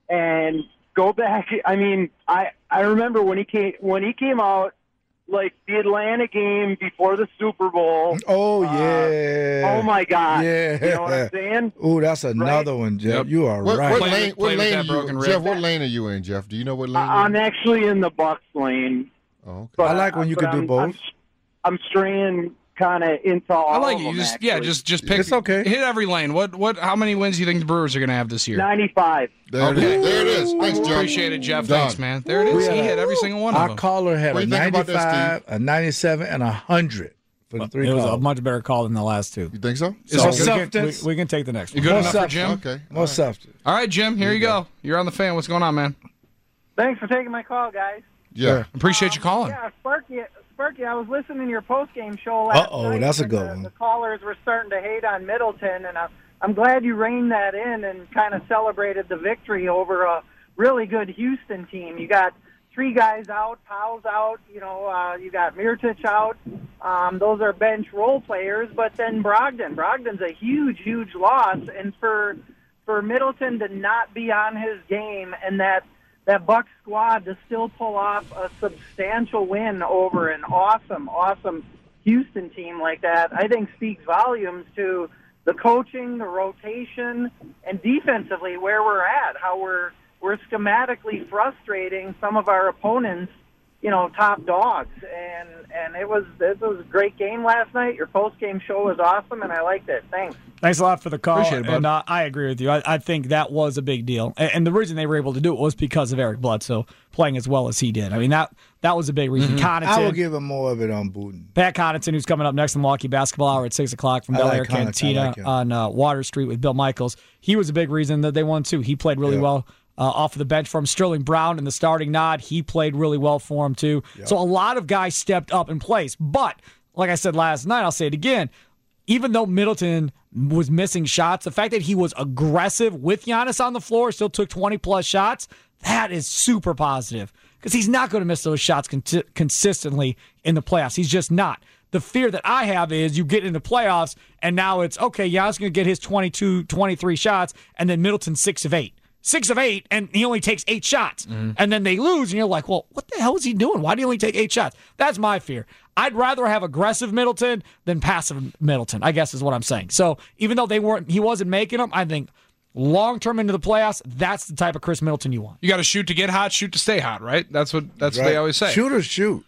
S12: and go back. I mean, I I remember when he came when he came out, like the Atlanta game before the Super Bowl.
S6: Oh
S12: uh,
S6: yeah.
S12: Oh my God.
S6: Yeah.
S12: You know what I'm saying?
S6: Ooh, that's another one, Jeff.
S4: Yep.
S6: You are
S7: What,
S6: right.
S7: what
S4: Playing
S7: lane,
S4: with-
S7: what
S4: playing with
S7: lane
S4: that
S7: are
S4: broken
S7: you,
S4: rib.
S7: Jeff, what lane are you in, Jeff? Do you know what lane
S12: I- I'm
S7: you're in?
S12: actually in the Bucks lane.
S7: Oh, okay.
S12: But,
S6: I like when you
S12: but
S6: can do
S12: I'm,
S6: both.
S12: I'm, I'm straying kind of into all
S4: I like
S12: of
S4: it. You
S12: them,
S4: just yeah,
S12: actually.
S4: just just pick.
S6: It's okay.
S4: Hit every lane. What what? How many wins do you think the Brewers are going to have this year?
S12: ninety-five.
S7: There, it
S4: Okay.
S7: is. there it is. Thanks, Jeff.
S4: Appreciate it, Jeff.
S7: Done.
S4: Thanks, man. There it is. He hit every single one of
S6: Our
S4: them.
S6: caller had
S7: What
S6: a
S7: do you think about that,
S6: ninety-five, a ninety-seven, and a one hundred for the three
S5: It was a
S6: calls.
S5: much better call than the last two.
S7: You think so?
S4: Is
S6: So
S4: it
S5: we,
S4: good?
S5: can,
S6: substance.
S5: we, we can take the next
S4: You
S5: one.
S4: good
S6: More
S4: enough for
S6: substance.
S4: Jim?
S7: Okay.
S6: More substance.
S4: All right, Jim. Here you go. You're on the fan. What's going on, man?
S13: Thanks for taking my call, guys.
S7: Yeah.
S4: Appreciate you calling.
S13: Yeah, Sparky, Sparky, I was listening to your post-game show last
S6: Uh-oh,
S13: night.
S6: that's a
S13: when
S6: good
S13: the,
S6: one.
S13: The callers were starting to hate on Middleton, and I, I'm glad you reined that in and kind of celebrated the victory over a really good Houston team. You got three guys out, Powell's out, you know, uh, you got Mirotic out. Um, those are bench role players, but then Brogdon. Brogdon's a huge, huge loss, and for for Middleton to not be on his game and that that Bucks squad to still pull off a substantial win over an awesome, awesome Houston team like that, I think speaks volumes to the coaching, the rotation, and defensively where we're at, how we're we're schematically frustrating some of our opponents, you know, top dogs. And and it was it was a great game last night. Your post game show was awesome, and I liked it. Thanks.
S5: Thanks a lot for the call.
S4: Appreciate it, bud.
S5: And uh, I agree with you. I, I think that was a big deal. And, and the reason they were able to do it was because of Eric Bledsoe playing as well as he did. I mean, that that was a big reason.
S6: Mm-hmm. I will
S5: Connaughton,
S6: give him more of it on Booten.
S5: Pat Connaughton, who's coming up next in Milwaukee Basketball Hour at six o'clock from
S6: I
S5: Bel
S6: like
S5: Air
S6: Connaughton. I
S5: Cantina
S6: like him.
S5: on uh, Water Street with Bill Michaels. He was a big reason that they won, too. He played really
S6: Yeah.
S5: well uh, off of the bench for him. Sterling Brown in the starting nod, he played really well for him, too. So a lot of guys stepped up in place. But, like I said last night, I'll say it again, even though Middleton was missing shots, the fact that he was aggressive with Giannis on the floor, still took twenty-plus shots, that is super positive because he's not going to miss those shots con- consistently in the playoffs. He's just not. The fear that I have is you get into playoffs, and now it's, okay, Giannis going to get his twenty-two, twenty-three shots, and then Middleton's six of eight. Six of eight, and he only takes eight shots.
S4: Mm-hmm.
S5: And then they lose, and you're like, well, what the hell is he doing? Why do he only take eight shots? That's my fear. I'd rather have aggressive Middleton than passive Middleton, I guess is what I'm saying. So even though they weren't, he wasn't making them, I think long-term into the playoffs, that's the type of Chris Middleton you want.
S4: You got to shoot to get hot, shoot to stay hot, right? That's what that's what
S6: Right.
S4: they always say.
S6: Shoot or shoot.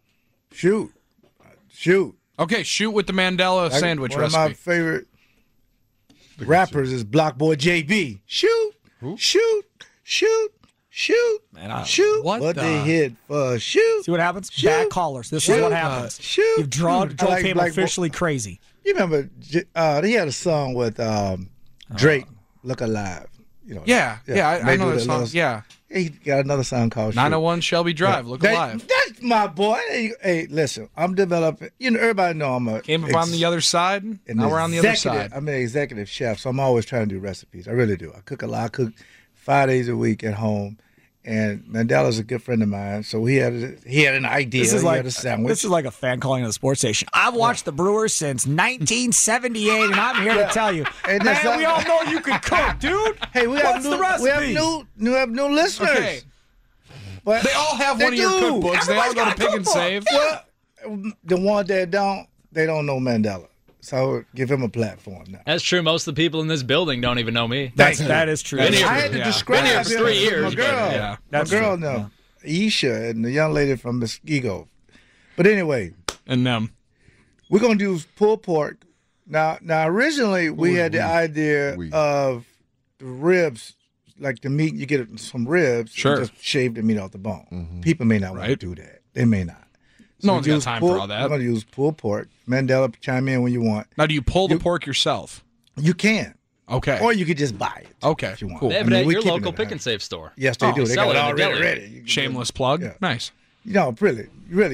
S6: Shoot. Shoot.
S4: Okay, shoot with the Mandela
S6: Like,
S4: sandwich
S6: one
S4: recipe.
S6: of my favorite rappers is Block Boy J B. Shoot. Shoot. Shoot. Shoot.
S5: Man, I-
S6: shoot.
S5: what
S6: What
S5: the-
S6: they hit for shoot.
S5: See what happens?
S6: Shoot.
S5: Bad callers. This
S6: Shoot.
S5: is what happens.
S6: Shoot.
S5: You've drawn,
S6: I
S5: drove
S6: like
S5: him
S6: Black Bo-
S5: officially crazy.
S6: You remember uh, they had a song with um, Drake, Look Alive. You know,
S4: Yeah, yeah, I- I
S6: they
S4: know
S6: do
S4: that song,
S6: little-
S4: yeah.
S6: He got another song called
S4: nine oh
S6: Shoot.
S4: one Shelby Drive,
S6: Yeah.
S4: look
S6: That-
S4: alive.
S6: That's my boy. Hey, hey, listen, I'm developing. You know, everybody know I'm a
S4: Came up
S6: ex-
S4: on the other side,
S6: an
S4: now we're on the other
S6: executive-
S4: side.
S6: I'm an executive chef, so I'm always trying to do recipes. I really do. I cook a lot. I cook five days a week at home. And Mandela's a good friend of mine, so he had a, he had an idea.
S5: This is
S6: he
S5: like
S6: had a sandwich.
S5: this is like a fan calling to the sports station. I've watched the Brewers since nineteen seventy-eight, and I'm here to tell you,
S6: And
S5: man,
S6: that's
S5: we
S6: not-
S5: all know you can cook, dude.
S6: Hey, we have
S5: What's
S6: new,
S5: the recipe?
S6: we have new, new, have new listeners.
S4: Okay.
S6: But
S4: They all have
S6: they
S4: one of your
S6: do.
S4: cookbooks. They all
S5: Everybody's
S4: go to
S5: got a
S4: Pick and
S5: cookbook.
S4: Save.
S6: Well, the ones that don't, they don't know Mandela. So give him a platform now.
S11: That's true. Most of the people in this building don't even know me.
S5: That's, that is true.
S11: Been here
S6: I
S11: for-
S6: had to
S11: yeah.
S6: describe
S11: Been here for
S6: him
S11: three
S6: to
S11: years,
S6: My
S11: but,
S6: girl,
S11: yeah.
S6: my
S5: That's
S6: girl,
S5: true.
S6: no, Isha and the young lady from Muskego. But anyway,
S4: And them.
S6: we're gonna do pulled pork. Now, now originally we
S7: is
S6: had the
S7: we?
S6: idea
S7: We.
S6: of the ribs, like the meat. You get some ribs,
S4: Sure.
S6: and just shave the meat off the bone.
S7: Mm-hmm.
S6: People may not want
S4: Right.
S6: to do that. They may not.
S4: No
S6: we
S4: one's got
S6: use
S4: time
S6: pulled-
S4: for all that.
S6: We're gonna use pulled pork. Mandela, chime in when you want.
S4: Now, do you pull the
S6: You-
S4: pork yourself?
S6: You can,
S4: Okay.
S6: or you could just buy it.
S4: Okay,
S6: if you want.
S4: cool.
S11: They
S6: I
S11: have it
S6: mean,
S11: at
S6: we
S11: your
S6: keeping
S11: local
S6: it
S11: Pick
S6: high.
S11: and Save store.
S6: Yes, they
S4: Oh,
S6: do. They
S11: sell
S6: got
S11: it
S6: it
S11: in the
S6: already
S11: deli.
S6: ready. You can
S4: Shameless
S6: just-
S4: plug.
S6: Yeah.
S4: Nice.
S6: You know, really, really, you could put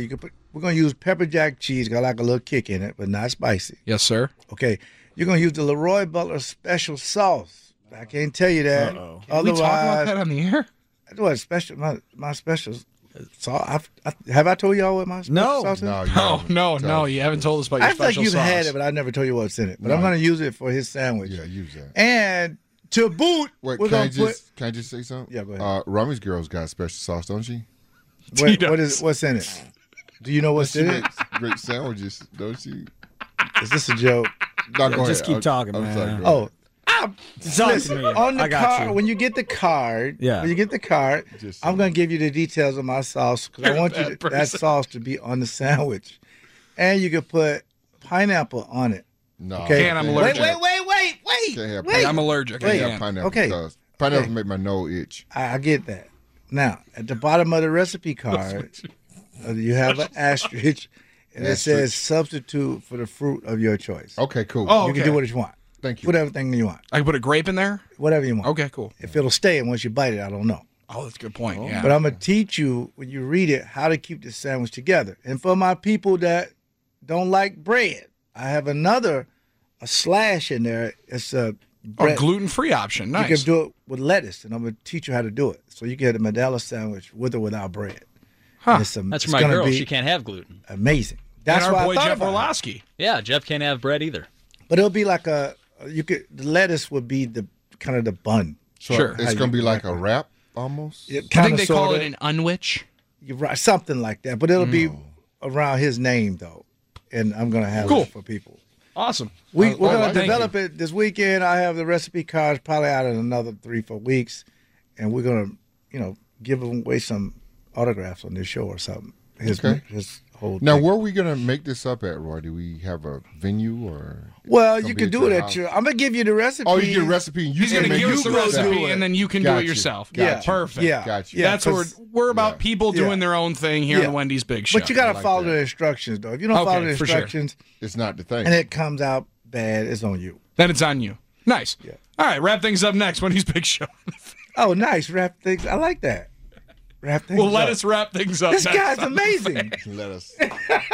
S6: we're going to use pepper jack cheese. Got like a little kick in it, but not spicy.
S4: Yes, sir.
S6: Okay. You're going to use the Leroy Butler special sauce. I can't tell you that.
S4: Uh-oh. Can we talk about that on the air?
S6: What special? My my special sauce. I've, I, have I told y'all what my special
S5: no.
S6: sauce is?
S7: No,
S4: No, no, no. You haven't told us about your
S6: I feel like
S4: special
S6: you've
S4: sauce.
S6: had it, but I never told you what's in it. But
S7: No.
S6: I'm going to use it for his sandwich.
S7: Yeah, use that.
S6: And to boot,
S7: Wait,
S6: we're
S7: can I
S6: going to put.
S7: just can I just say something?
S6: Yeah, go ahead.
S7: Uh, Rummy's Girl's got a special sauce, don't she?
S6: What, what is what's in it? Do you know what's
S7: She
S6: in it?
S7: makes great sandwiches, don't she?
S6: Is this a joke?
S7: No,
S5: Yeah,
S7: go
S5: just
S7: ahead.
S5: keep
S7: I'm-
S5: talking,
S7: I'm
S5: man.
S7: sorry, go
S6: Oh, I'm,
S5: Talk to
S6: listen,
S5: me.
S6: on the
S5: I got
S6: card,
S5: you.
S6: when you get the card,
S5: Yeah.
S6: when you get the card,
S7: Just
S6: I'm going to give you the details of my sauce because
S4: You're
S6: I
S4: a
S6: want you
S4: bad
S6: to, that
S4: person.
S6: sauce to be on the sandwich. And you can put pineapple on it.
S7: No,
S6: Okay.
S4: Can't, I'm
S7: can't
S4: allergic.
S6: Wait, wait, wait, wait, wait.
S7: Can't have
S6: wait.
S4: I'm allergic.
S6: Wait.
S4: I
S7: Yeah,
S4: can't.
S7: pineapple.
S6: Okay.
S7: Does. Pineapple
S6: Okay.
S7: make my nose itch.
S6: I, I get that. Now, at the bottom of the recipe card, uh, you have an asterisk, and it
S7: Asterisk.
S6: says substitute for the fruit of your choice.
S7: Okay, cool.
S4: Oh,
S6: You can
S4: okay.
S6: do what you want.
S7: Thank you.
S6: Put everything you want.
S4: I can put a grape in there?
S6: Whatever you want.
S4: Okay, cool.
S6: If it'll stay, and once you bite it, I don't know.
S4: Oh, that's a good point. Yeah.
S6: But I'm going to teach you, when you read it, how to keep the sandwich together. And for my people that don't like bread, I have another, a slash in there. It's a
S4: Oh,
S6: bread.
S4: gluten-free option.
S6: You
S4: Nice.
S6: can do it with lettuce, and I'm going to teach you how to do it. So you get a Medela sandwich with or without bread.
S4: Huh.
S6: It's, um,
S11: That's
S6: it's
S11: for my
S6: gonna
S11: girl.
S6: be
S11: She can't have gluten.
S6: amazing. That's
S4: and
S6: why
S4: our boy
S6: I thought
S4: Jeff
S6: about it.
S4: Orlowski.
S11: Yeah, Jeff can't have bread either.
S6: But it'll be like a, you could, the lettuce would be the kind of the bun.
S7: So
S4: Sure.
S7: it's
S6: How
S7: going to
S6: you-
S7: be like a wrap almost?
S6: It
S4: I
S6: kinda,
S4: think they call
S6: sorta.
S4: it an unwich.
S6: You're right, something like that. But it'll be around his name, though. And I'm going to have
S4: Cool.
S6: it for people.
S4: Awesome.
S6: We,
S7: I-
S6: we're
S7: I
S6: going
S7: like
S6: to
S7: it.
S6: develop it this weekend. I have the recipe cards probably out in another three, four weeks. And we're going to, you know, give away some autographs on this show or something. His,
S7: Okay.
S6: his whole
S7: Now,
S6: thing.
S7: where are we going to make this up at, Roy? Do we have a venue or?
S6: Well,
S7: It's
S6: you
S7: gonna
S6: can
S7: be
S6: do
S7: at
S6: it
S7: your
S6: at your. I'm gonna give you the recipe.
S7: Oh, you get a recipe and you
S4: He's
S7: can
S4: going to
S7: make
S4: give
S7: it
S4: us the
S7: yourself.
S4: recipe,
S6: do it.
S4: and then you can
S7: Got
S4: do it
S7: you.
S4: yourself.
S7: Got
S6: Yeah,
S7: you.
S4: Perfect.
S6: Yeah,
S7: Got you.
S6: yeah.
S4: That's what we're,
S6: 'cause-
S4: we're about
S7: Yeah.
S4: people
S6: Yeah.
S4: doing their own thing here
S6: Yeah.
S4: on the Wendy's Big Show.
S6: But you got to
S7: like
S6: follow
S7: that.
S6: the instructions, though. If you don't
S4: Okay,
S6: follow the
S4: for sure.
S6: instructions
S7: It's not the thing.
S6: and it comes out bad, it's on you.
S4: Then it's on you. Nice.
S6: Yeah.
S4: All right, wrap things up next. Wendy's Big Show.
S6: Oh, nice. Wrap things. I like that. Wrap things
S4: Well, let
S6: up.
S4: us wrap things up.
S6: This
S4: next
S6: guy's
S4: on the
S6: amazing.
S7: Let us.
S6: I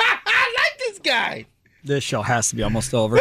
S6: like this guy.
S5: This show has to be almost over.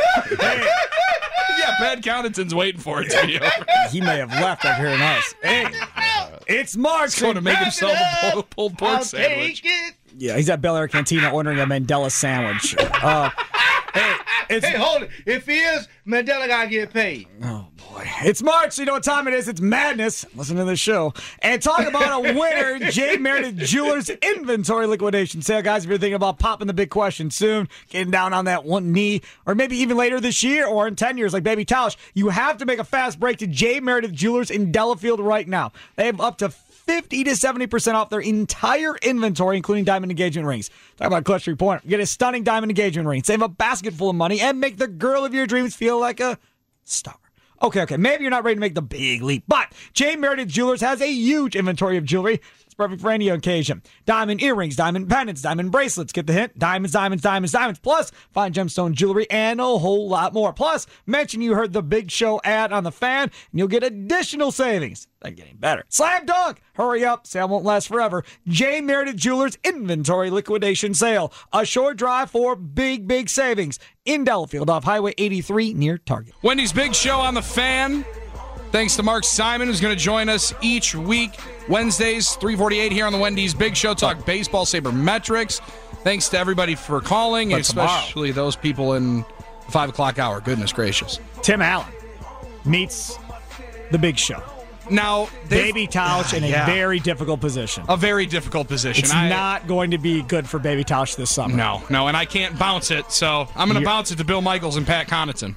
S4: Yeah, Pat Connaughton's waiting for it to be over.
S5: He may have left after hearing us. Hey, it's March.
S4: He's going to make himself a pulled, pulled pork
S6: I'll
S4: sandwich.
S6: take it.
S5: Yeah, he's at Bel Air Cantina ordering a Mandela sandwich. Uh, hey, it's
S6: Hey, hold it. If he is, Mandela gotta get paid.
S5: oh boy, it's March. So you know what time it is? It's madness. Listen to the show and talk about a winner. J. Meredith Jewelers inventory liquidation sale, guys. If you're thinking about popping the big question soon, getting down on that one knee, or maybe even later this year or in ten years, like Baby Tausch, you have to make a fast break to J. Meredith Jewelers in Delafield right now. They have up to fifty to seventy percent off their entire inventory, including diamond engagement rings. Talk about clutch three pointer. Get a stunning diamond engagement ring, save a basket full of money, and make the girl of your dreams feel like a star. Okay, okay, maybe you're not ready to make the big leap, but J. Meredith Jewelers has a huge inventory of jewelry. It's perfect for any occasion. Diamond earrings, diamond pendants, diamond bracelets. Get the hint? Diamonds, diamonds, diamonds, diamonds. Plus, fine gemstone jewelry and a whole lot more. Plus, mention you heard the Big Show ad on the Fan, and you'll get additional savings. They're getting better. Slam dunk! Hurry up, sale won't last forever. J. Meredith Jewelers inventory liquidation sale. A short drive for big, big savings in Delafield off Highway eighty-three near Target.
S4: Wendy's Big Show on the Fan. Thanks to Mark Simon, who's going to join us each week, Wednesdays, three forty-eight here on the Wendy's Big Show. Talk baseball, sabermetrics. Thanks to everybody for calling,
S5: But
S4: especially those people in the five o'clock hour. Goodness gracious.
S5: Tim Allen meets the Big Show.
S4: Now, they've-
S5: Baby Tausch in a
S4: Yeah.
S5: very difficult position.
S4: a very difficult position.
S5: It's
S4: I-
S5: not going to be good for Baby Tausch this summer.
S4: No, no, and I can't bounce it, so I'm going to
S5: You're-
S4: bounce it to Bill Michaels and Pat Connaughton.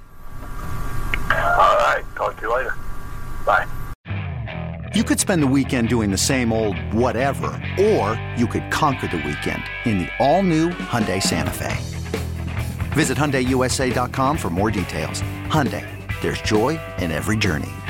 S14: All right. Talk to you later. Bye.
S15: You could spend the weekend doing the same old whatever, or you could conquer the weekend in the all-new Hyundai Santa Fe. Visit Hyundai U S A dot com for more details. Hyundai, there's joy in every journey.